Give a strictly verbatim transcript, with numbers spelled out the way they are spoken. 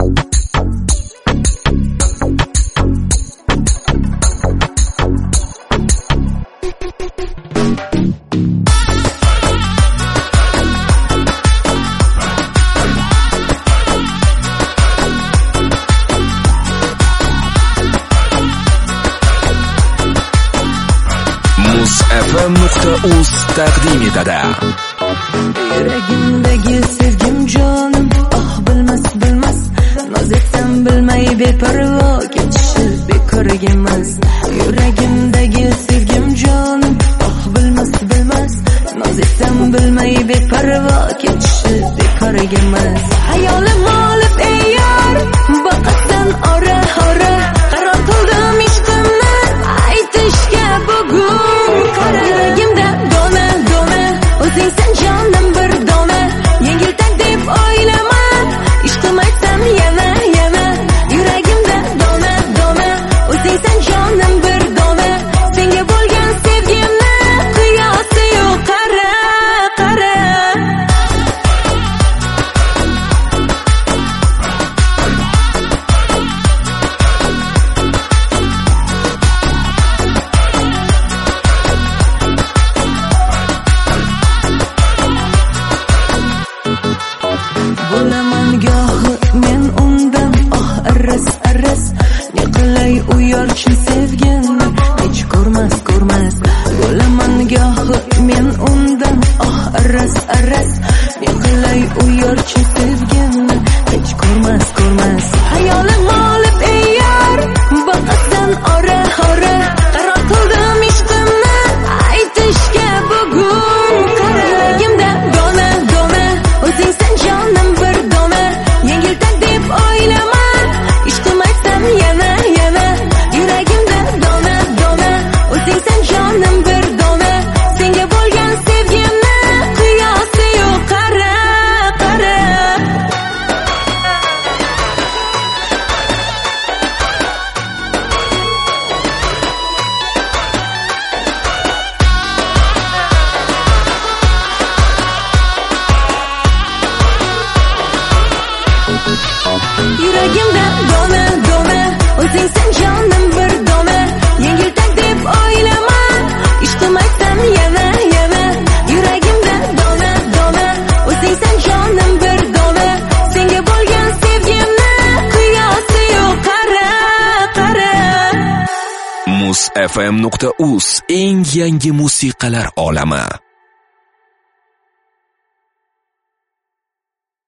muz f m nuqta uz taqdim etadi. Yuragimdagi sevgim jonim, oh bilmas bilmas, noz etsam bilmay beparvo ketishi bekor emas. Yuragimdagi sevgim jonim, oh bilmas bilmas, noz etsam bilmay beparvo ketishi bekor emas. Hayolim olib ey yor, boqasan ora ora, qaror qildim ishqimni aytishga bugun. Yuragimda dona dona, o'zingsan jonim bir dona, yengiltak deb o'ylama, ishqim aytsam yana yana. Yuragimda dona dona, o'zingsan jonim bir dona, senga bo'lgan sevgimni qiyosi yo'q. Qara qara bo'laman gohi men undan, oh arras arras, ne qilay u yor chin sevgimni hech ko'rmas ko'rmas. Bo'laman gohi men undan, oh arras arras, ne qilay u yor chin sevgimni hech ko'rmas ko'rmas. Hayolim olib ey yor, boqasan ora ora, qaror qildim ishqimni aytishga bugun. Yuragimda dona dona, o'zingsan jonim bir dona, yengiltak deb o'ylama, ishqim aytsam yana yana. Yuragimda dona dona, o'zingsan jonim bir dona, senga bo'lgan sevgimni qiyosi yo'q. Qara qara Yuragimda dona dona, o'zingsan jonim bir dona, yengiltak deb o'ylama, ishqim aytsam yana yana. Yuragimda dona dona, o'zingsan jonim bir dona, senga bo'lgan sevgimni qiyosi yo'q. Qara qara muz f m nuqta uz eng yangi musiqalar olami.